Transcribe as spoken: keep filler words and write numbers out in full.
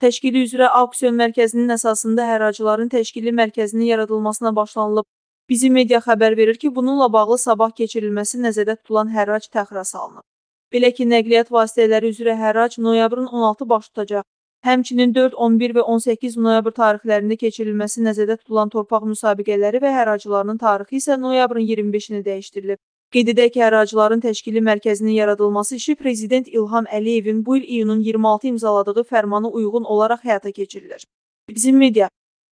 Təşkili üzrə auksion mərkəzinin əsasında həracıların təşkili mərkəzinin yaradılmasına başlanılıb. Bizim media xəbər verir ki, bununla bağlı sabah keçirilməsi nəzərdə tutulan hərrac təxirə salınıb. Belə ki, nəqliyyat vasitələri üzrə hərrac noyabrın on altı baş tutacaq. Həmçinin dörd, on bir və on səkkiz noyabr tarixlərində keçirilməsi nəzərdə tutulan torpaq müsabiqələri və həracılarının tarixi isə noyabrın iyirmi beşinə dəyişdirilib. Qeyd edək ki, həracıların təşkili mərkəzinin yaradılması işi Prezident İlham Əliyevin bu il iyunun iyirmi altı imzaladığı fərmana uyğun olaraq həyata keçirilir. Bizim media